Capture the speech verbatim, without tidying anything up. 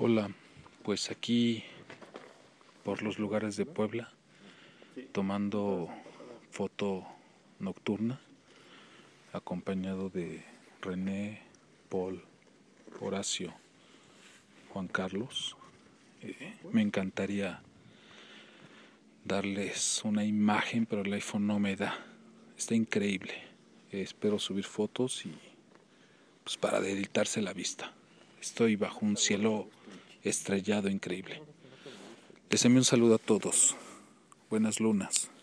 Hola, pues aquí por los lugares de Puebla, tomando foto nocturna, acompañado de René, Paul, Horacio, Juan Carlos. Eh, me encantaría darles una imagen, pero el iPhone no me da. Está increíble. Eh, espero subir fotos y pues para deleitarse la vista. Estoy bajo un cielo estrellado increíble. Les envío un saludo a todos. Buenas lunas.